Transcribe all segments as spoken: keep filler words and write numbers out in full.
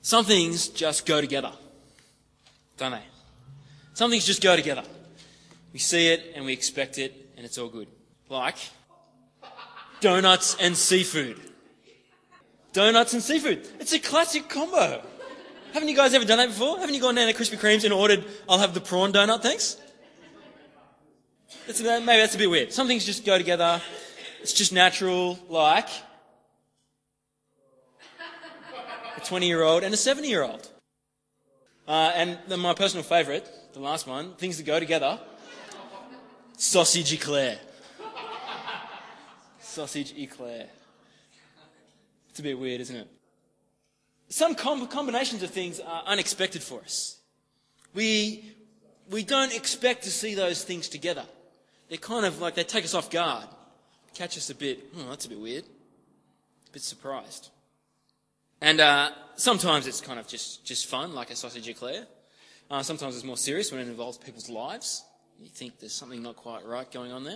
Some things just go together, don't they? Some things just go together. We see it and we expect it and it's all good. Like donuts and seafood. Donuts and seafood. It's a classic combo. Haven't you guys ever done that before? Haven't you gone down to Krispy Kreme's and ordered, I'll have the prawn donut, thanks? That's, maybe that's a bit weird. Some things just go together. It's just natural, like a twenty-year-old and a seventy-year-old. Uh, and then my personal favourite, the last one, things that go together, sausage eclair. Sausage eclair. It's a bit weird, isn't it? Some com- combinations of things are unexpected for us. We, we don't expect to see those things together. They're kind of like, they take us off guard. Catch us a bit, oh, that's a bit weird. A bit surprised. And uh, sometimes it's kind of just, just fun, like a sausage eclair. Uh, sometimes it's more serious when it involves people's lives. You think there's something not quite right going on there.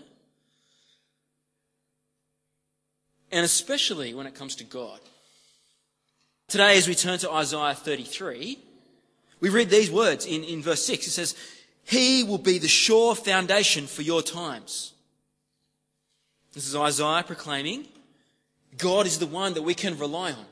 And especially when it comes to God. Today, as we turn to Isaiah thirty-three, we read these words in, in verse six. It says, He will be the sure foundation for your times. This is Isaiah proclaiming, God is the one that we can rely on.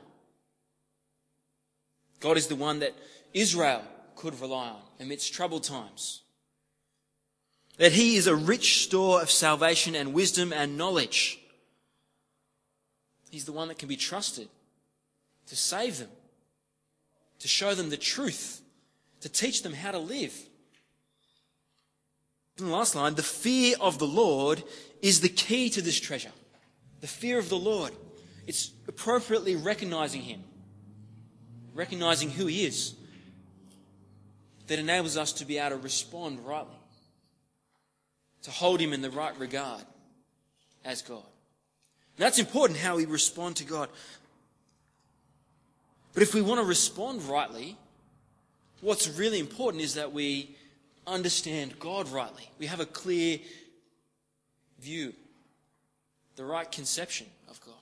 God is the one that Israel could rely on amidst troubled times. That He is a rich store of salvation and wisdom and knowledge. He's the one that can be trusted to save them, to show them the truth, to teach them how to live. In the last line, the fear of the Lord is the key to this treasure. The fear of the Lord. It's appropriately recognizing Him, recognizing who He is, that enables us to be able to respond rightly, to hold Him in the right regard as God. And that's important, how we respond to God. But if we want to respond rightly, what's really important is that we understand God rightly. We have a clear view, the right conception of God.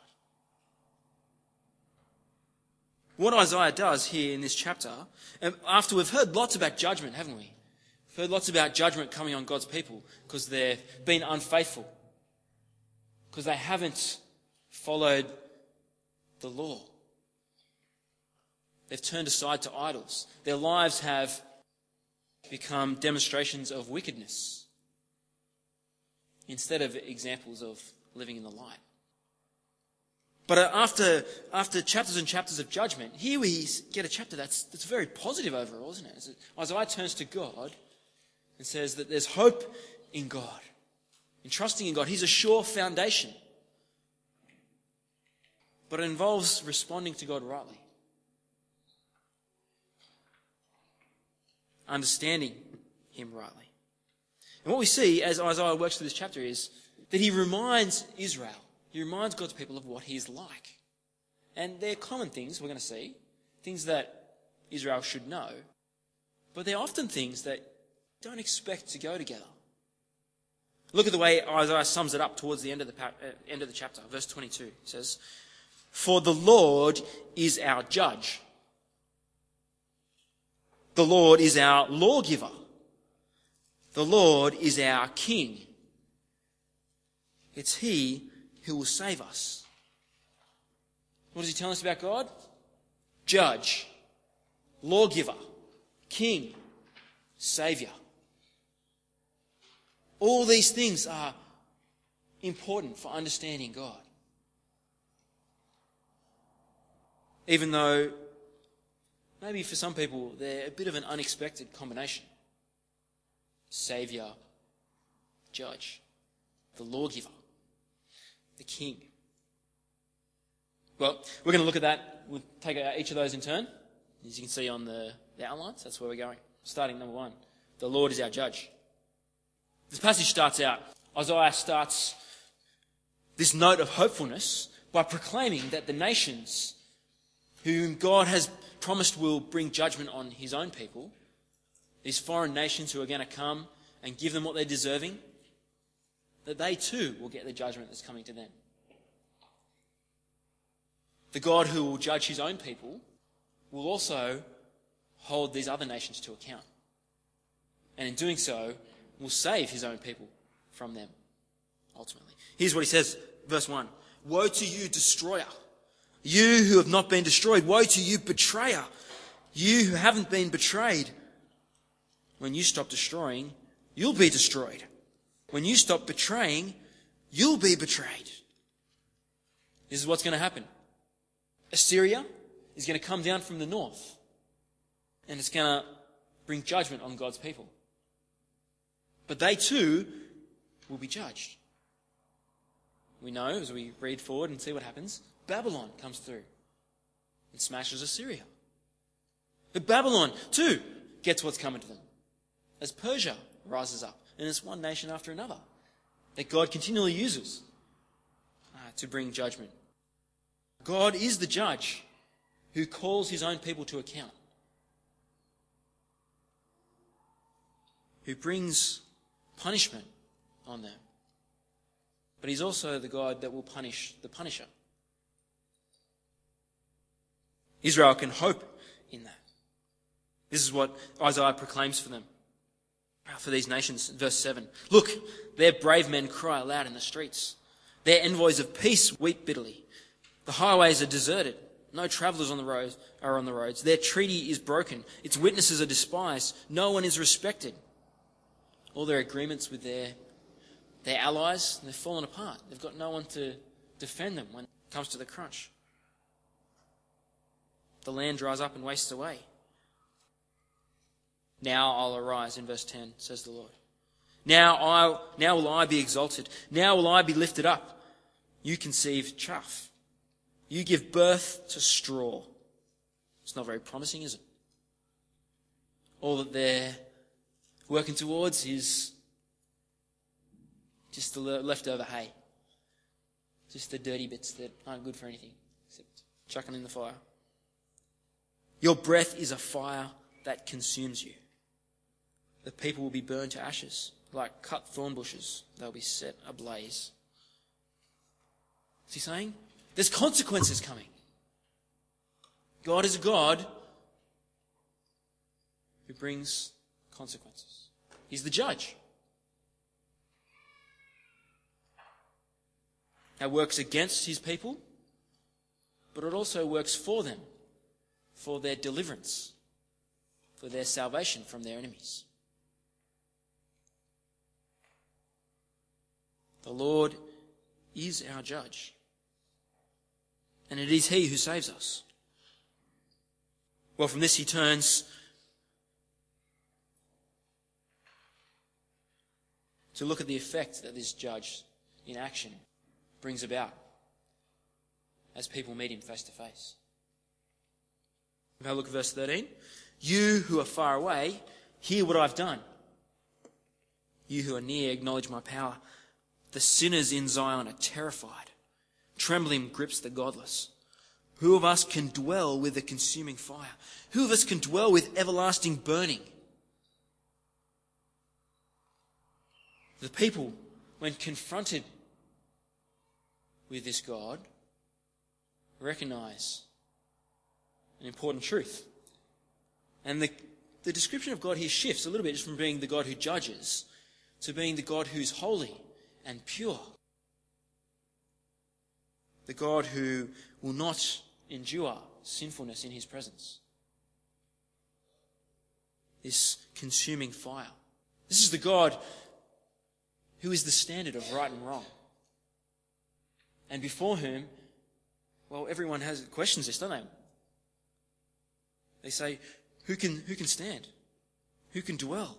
What Isaiah does here in this chapter, after we've heard lots about judgment, haven't we? We've heard lots about judgment coming on God's people because they've been unfaithful, because they haven't followed the law. They've turned aside to idols. Their lives have become demonstrations of wickedness instead of examples of living in the light. But after, after chapters and chapters of judgment, here we get a chapter that's, that's very positive overall, isn't it? Isaiah turns to God and says that there's hope in God. In trusting in God, He's a sure foundation. But it involves responding to God rightly. Understanding Him rightly. And what we see as Isaiah works through this chapter is that he reminds Israel, he reminds God's people of what He is like. And they're common things we're going to see, things that Israel should know, but they're often things that don't expect to go together. Look at the way Isaiah sums it up towards the end of the, uh, end of the chapter, verse twenty-two. It says, For the Lord is our judge. The Lord is our lawgiver. The Lord is our king. It's He who will save us. What does He tell us about God? Judge, lawgiver, king, saviour. All these things are important for understanding God. Even though maybe for some people they're a bit of an unexpected combination. Saviour, judge, the lawgiver, the king. Well, we're going to look at that. We'll take each of those in turn. As you can see on the, the outlines, that's where we're going. Starting number one, the Lord is our judge. This passage starts out, Isaiah starts this note of hopefulness by proclaiming that the nations whom God has promised will bring judgment on His own people, these foreign nations who are going to come and give them what they're deserving, that they too will get the judgment that's coming to them. The God who will judge His own people will also hold these other nations to account. And in doing so, will save his own people from them, ultimately. Here's what he says, verse one. Woe to you, destroyer! You who have not been destroyed. Woe to you, betrayer! You who haven't been betrayed. When you stop destroying, you'll be destroyed. When you stop betraying, you'll be betrayed. This is what's going to happen. Assyria is going to come down from the north, and it's going to bring judgment on God's people. But they too will be judged. We know, as we read forward and see what happens, Babylon comes through and smashes Assyria. But Babylon too gets what's coming to them, as Persia rises up, and it's one nation after another that God continually uses uh, to bring judgment. God is the judge who calls his own people to account, who brings punishment on them. But he's also the God that will punish the punisher. Israel can hope in that. This is what Isaiah proclaims for them, for these nations. Verse seven. Look, their brave men cry aloud in the streets. Their envoys of peace weep bitterly. The highways are deserted. No travellers on the roads are on the roads. Their treaty is broken. Its witnesses are despised. No one is respected. All their agreements with their, their allies, they've fallen apart. They've got no one to defend them when it comes to the crunch. The land dries up and wastes away. Now I'll arise, in verse ten, says the Lord. Now I, now will I be exalted. Now will I be lifted up. You conceive chaff. You give birth to straw. It's not very promising, is it? All that they're working towards is just the leftover hay. Just the dirty bits that aren't good for anything, except chucking in the fire. Your breath is a fire that consumes you. The people will be burned to ashes. Like cut thorn bushes, they'll be set ablaze. What's he saying? There's consequences coming. God is a God who brings consequences. He's the judge. That works against his people, but it also works for them, for their deliverance, for their salvation from their enemies. The Lord is our judge, and it is he who saves us. Well, from this he turns to look at the effect that this judge in action brings about as people meet him face to face. Have a look at verse thirteen. You who are far away, hear what I've done. You who are near, acknowledge my power. The sinners in Zion are terrified. Trembling grips the godless. Who of us can dwell with the consuming fire? Who of us can dwell with everlasting burning? The people, when confronted with this God, recognize an important truth. And the, the description of God here shifts a little bit just from being the God who judges to being the God who's holy and pure. The God who will not endure sinfulness in his presence. This consuming fire. This is the God who is the standard of right and wrong. And before whom, well, everyone has questions this, don't they? They say, who can, who can stand? Who can dwell?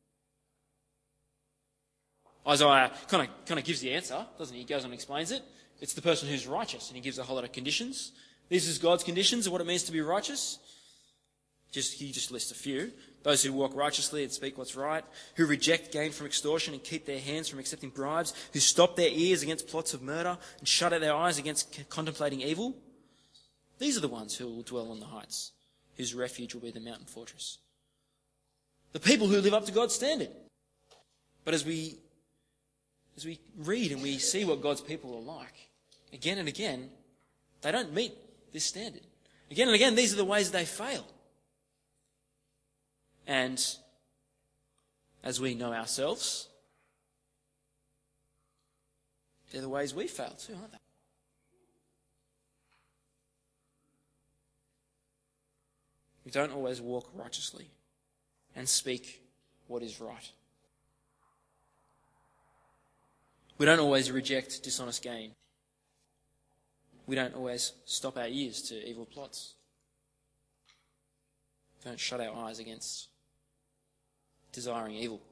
Isaiah kind of kind of gives the answer, doesn't he? He goes on and explains it. It's the person who's righteous, and he gives a whole lot of conditions. This is God's conditions of what it means to be righteous. Just he just lists a few. Those who walk righteously and speak what's right, who reject gain from extortion and keep their hands from accepting bribes, who stop their ears against plots of murder and shut out their eyes against contemplating evil. These are the ones who will dwell on the heights, whose refuge will be the mountain fortress. The people who live up to God's standard. But as we As we read and we see what God's people are like, again and again, they don't meet this standard. Again and again, these are the ways they fail. And as we know ourselves, they're the ways we fail too, aren't they? We don't always walk righteously and speak what is right. We don't always reject dishonest gain. We don't always stop our ears to evil plots. We don't shut our eyes against desiring evil.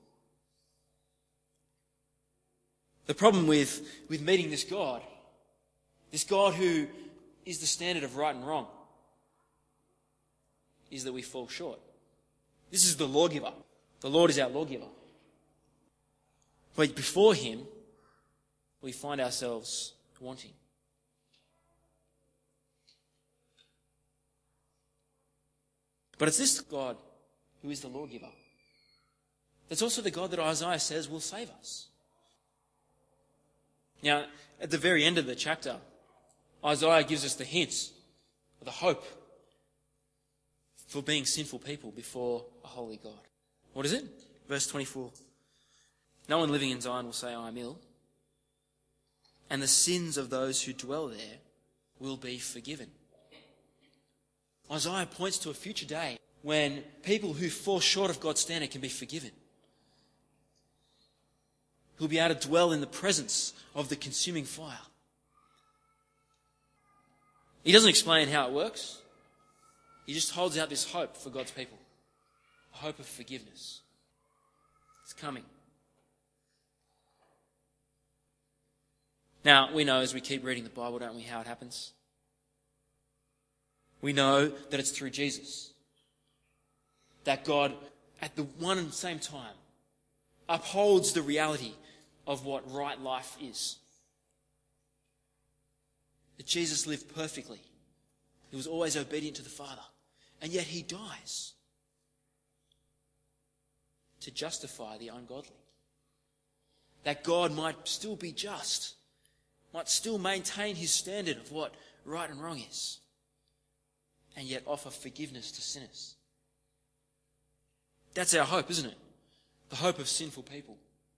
The problem with, with meeting this God, this God who is the standard of right and wrong, is that we fall short. This is the lawgiver. The Lord is our lawgiver. But before him, we find ourselves wanting. But it's this God who is the lawgiver. That's also the God that Isaiah says will save us. Now, at the very end of the chapter, Isaiah gives us the hint, the hope for being sinful people before a holy God. What is it? Verse twenty-four. No one living in Zion will say, I am ill, and the sins of those who dwell there will be forgiven. Isaiah points to a future day when people who fall short of God's standard can be forgiven. Who'll be able to dwell in the presence of the consuming fire. He doesn't explain how it works. He just holds out this hope for God's people. A hope of forgiveness. It's coming. Now, we know as we keep reading the Bible, don't we, how it happens? We know that it's through Jesus. That God, at the one and same time, upholds the reality of what right life is. That Jesus lived perfectly. He was always obedient to the Father. And yet he dies to justify the ungodly. That God might still be just, might still maintain his standard of what right and wrong is, and yet offer forgiveness to sinners. That's our hope, isn't it? The hope of sinful people.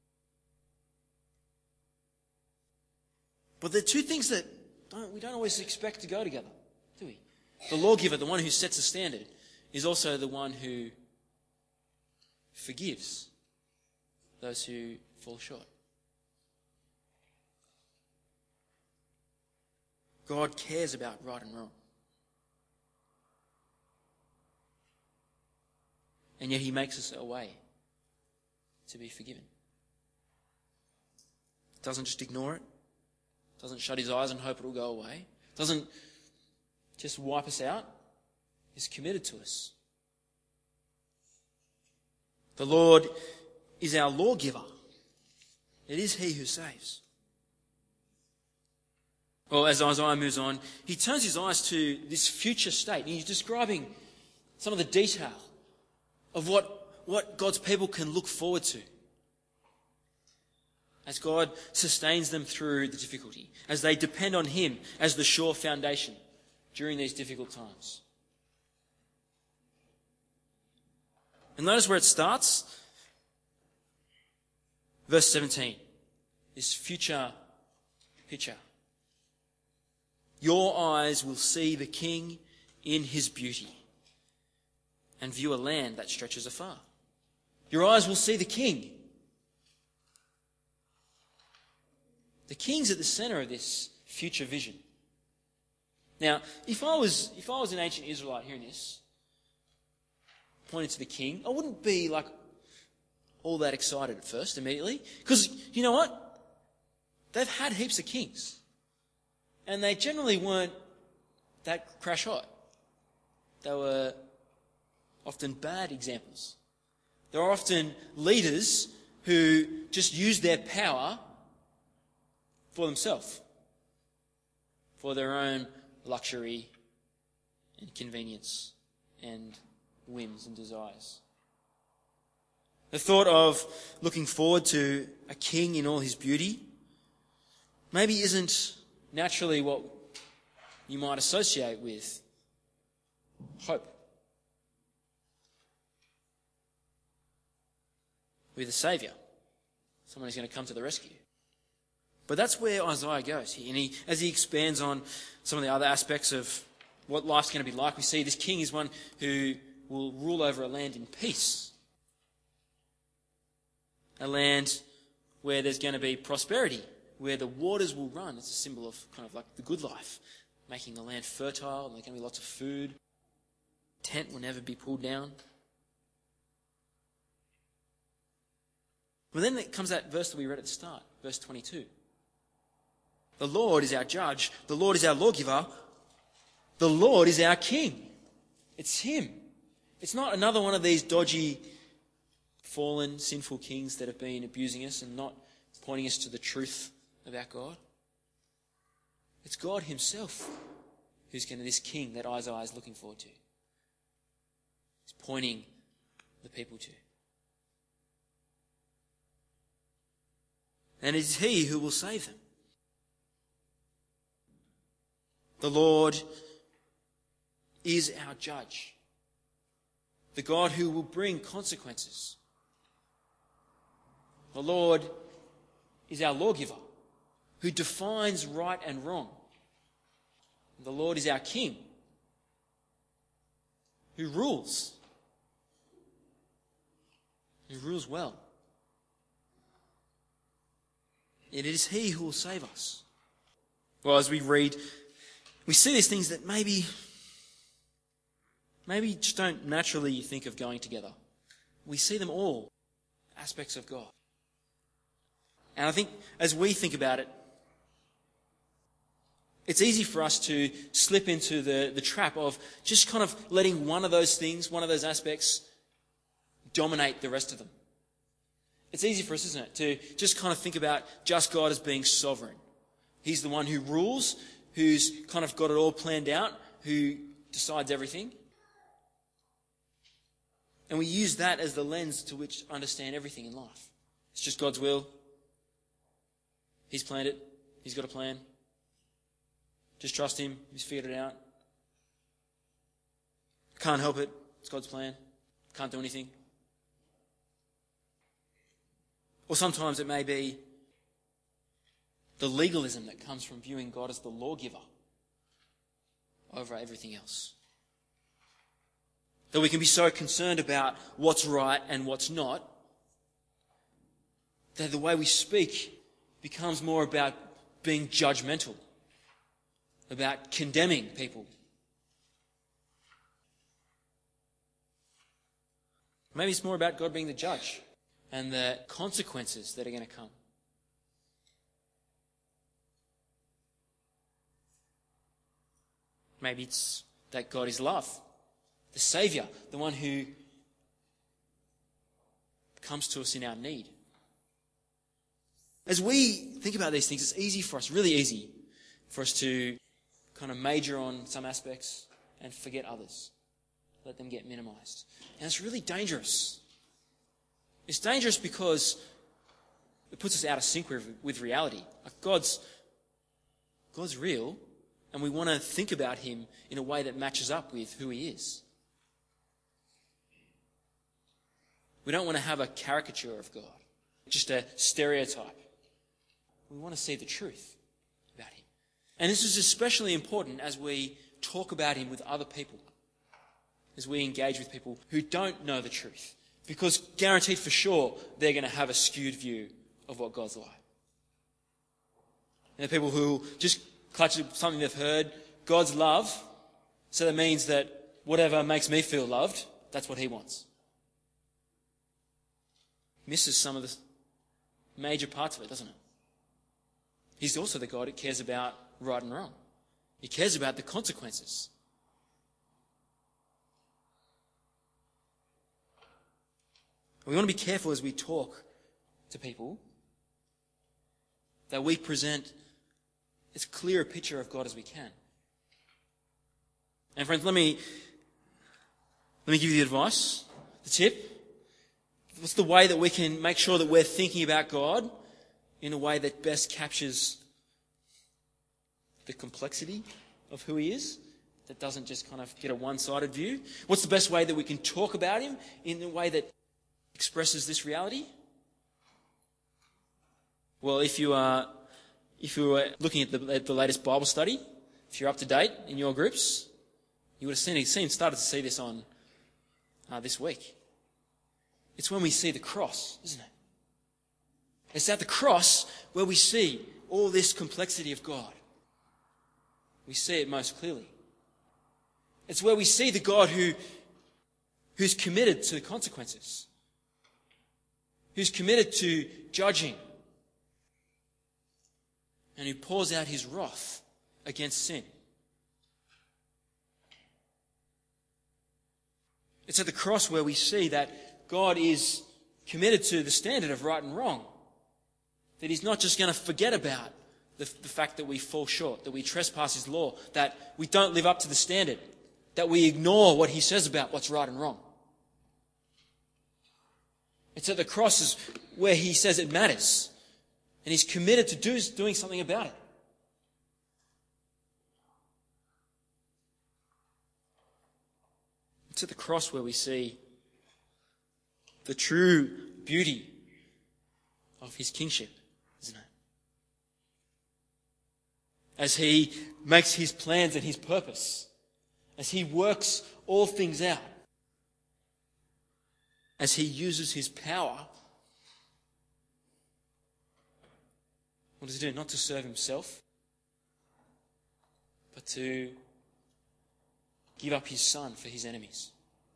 But there are two things that don't, we don't always expect to go together, do we? The lawgiver, the one who sets the standard, is also the one who forgives those who fall short. God cares about right and wrong. And yet he makes us a way to be forgiven. Doesn't just ignore it. Doesn't shut his eyes and hope it'll go away. Doesn't just wipe us out. He's committed to us. The Lord is our lawgiver. It is he who saves. Well, as Isaiah moves on, he turns his eyes to this future state. And he's describing some of the detail of what, what God's people can look forward to as God sustains them through the difficulty, as they depend on him as the sure foundation during these difficult times. And notice where it starts. Verse seventeen. This future picture. Your eyes will see the King in his beauty and view a land that stretches afar. Your eyes will see the King. The King's at the centre of this future vision. Now, if I was if I was an ancient Israelite hearing this, pointed to the King, I wouldn't be like all that excited at first, immediately. Because, you know what? They've had heaps of kings. And they generally weren't that crash hot. They were often bad examples. There are often leaders who just use their power for themselves, for their own luxury and convenience and whims and desires. The thought of looking forward to a king in all his beauty maybe isn't naturally what you might associate with hope. With a saviour, someone who's going to come to the rescue. But that's where Isaiah goes. And he, as he expands on some of the other aspects of what life's going to be like, we see this king is one who will rule over a land in peace. A land where there's going to be prosperity, where the waters will run. It's a symbol of kind of like the good life, making the land fertile, and there's going to be lots of food. Tent will never be pulled down. But then it comes that verse that we read at the start, verse twenty-two. The Lord is our judge. The Lord is our lawgiver. The Lord is our king. It's him. It's not another one of these dodgy, fallen, sinful kings that have been abusing us and not pointing us to the truth about God. It's God himself who's going to be this king that Isaiah is looking forward to. He's pointing the people to. And it is he who will save them. The Lord is our judge. The God who will bring consequences. The Lord is our lawgiver, who defines right and wrong. The Lord is our king, who rules. Who rules well. It is he who will save us. Well, as we read, we see these things that maybe, maybe just don't naturally think of going together. We see them all, aspects of God. And I think as we think about it, it's easy for us to slip into the, the trap of just kind of letting one of those things, one of those aspects, dominate the rest of them. It's easy for us, isn't it, to just kind of think about just God as being sovereign. He's the one who rules, who's kind of got it all planned out, who decides everything. And we use that as the lens to which to understand everything in life. It's just God's will. He's planned it. He's got a plan. Just trust him. He's figured it out. Can't help it. It's God's plan. Can't do anything. Or sometimes it may be the legalism that comes from viewing God as the lawgiver over everything else. That we can be so concerned about what's right and what's not, that the way we speak becomes more about being judgmental, about condemning people. Maybe it's more about God being the judge and the consequences that are going to come. Maybe it's that God is love, the Saviour, the one who comes to us in our need. As we think about these things, it's easy for us, really easy, for us to kind of major on some aspects and forget others. Let them get minimised. And it's really dangerous. It's dangerous because it puts us out of sync with, with reality. Like God's, God's real, and we want to think about him in a way that matches up with who he is. We don't want to have a caricature of God, just a stereotype. We want to see the truth about him. And this is especially important as we talk about him with other people, as we engage with people who don't know the truth. Because guaranteed for sure, they're going to have a skewed view of what God's like. And the people who just clutch at something they've heard, God's love, so that means that whatever makes me feel loved, that's what he wants. Misses some of the major parts of it, doesn't it? He's also the God who cares about right and wrong. He cares about the consequences. We want to be careful as we talk to people that we present as clear a picture of God as we can. And friends, let me let me give you the advice, the tip. What's the way that we can make sure that we're thinking about God in a way that best captures the complexity of who he is, that doesn't just kind of get a one-sided view? What's the best way that we can talk about him in a way that expresses this reality? Well, if you are, if you were looking at the, at the latest Bible study, if you're up to date in your groups, you would have seen, seen started to see this on uh, this week. It's when we see the cross, isn't it? It's at the cross where we see all this complexity of God. We see it most clearly. It's where we see the God who, who's committed to the consequences, who's committed to judging, and who pours out his wrath against sin. It's at the cross where we see that God is committed to the standard of right and wrong. That he's not just going to forget about the, the fact that we fall short, that we trespass his law, that we don't live up to the standard, that we ignore what he says about what's right and wrong. It's at the cross where he says it matters, and he's committed to do, doing something about it. It's at the cross where we see the true beauty of his kingship, isn't it? As he makes his plans and his purpose, as he works all things out, as he uses his power, what does he do? Not to serve himself, but to give up his son for his enemies.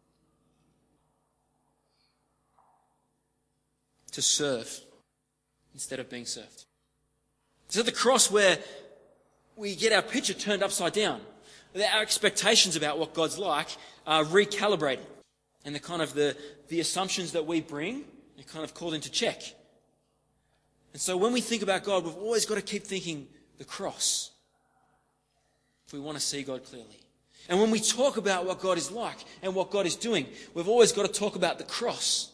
To serve instead of being served. It's at the cross where we get our picture turned upside down. Our expectations about what God's like are recalibrated. And the kind of the, the assumptions that we bring are kind of called into check. And so when we think about God, we've always got to keep thinking the cross if we want to see God clearly. And when we talk about what God is like and what God is doing, we've always got to talk about the cross.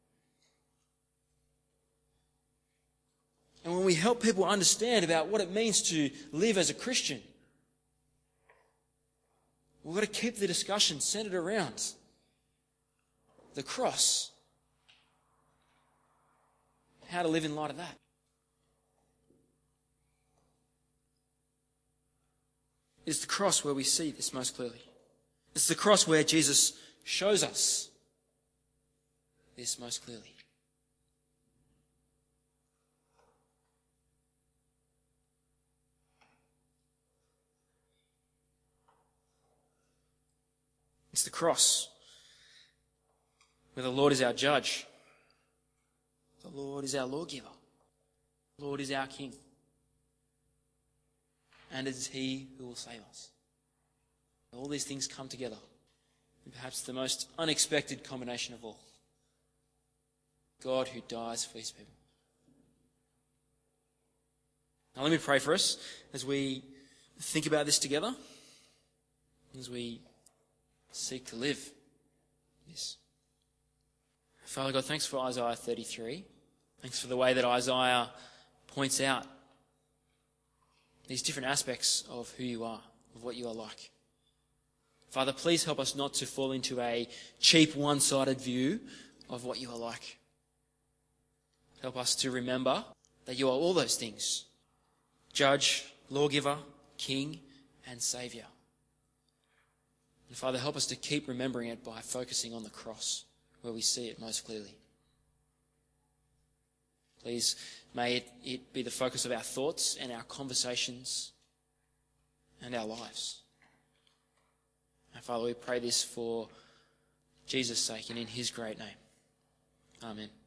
And when we help people understand about what it means to live as a Christian, we've got to keep the discussion centered around the cross. How to live in light of that. It's the cross where we see this most clearly. It's the cross where Jesus shows us this most clearly. It's the cross where the Lord is our judge. The Lord is our lawgiver. The Lord is our King. And it is he who will save us. All these things come together in perhaps the most unexpected combination of all. God who dies for his people. Now let me pray for us as we think about this together, as we seek to live this. Father God, thanks for Isaiah thirty-three. Thanks for the way that Isaiah points out these different aspects of who you are, of what you are like. Father, please help us not to fall into a cheap, one-sided view of what you are like. Help us to remember that you are all those things: judge, lawgiver, king, and saviour. And Father, help us to keep remembering it by focusing on the cross, where we see it most clearly. Please, may it, it be the focus of our thoughts and our conversations and our lives. And Father, we pray this for Jesus' sake and in his great name. Amen.